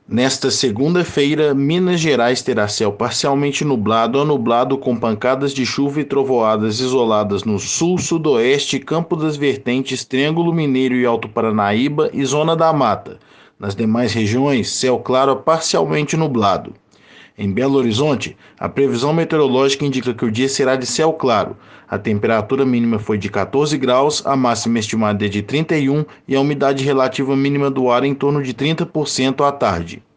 Nesta segunda-feira, Minas Gerais terá céu parcialmente nublado a nublado com pancadas de chuva e trovoadas isoladas no sul, sudoeste, Campo das Vertentes, Triângulo Mineiro e Alto Paranaíba e Zona da Mata. Nas demais regiões, céu claro a parcialmente nublado. Em Belo Horizonte, a previsão meteorológica indica que o dia será de céu claro. A temperatura mínima foi de 14 graus, a máxima estimada é de 31 e a umidade relativa mínima do ar em torno de 30% à tarde.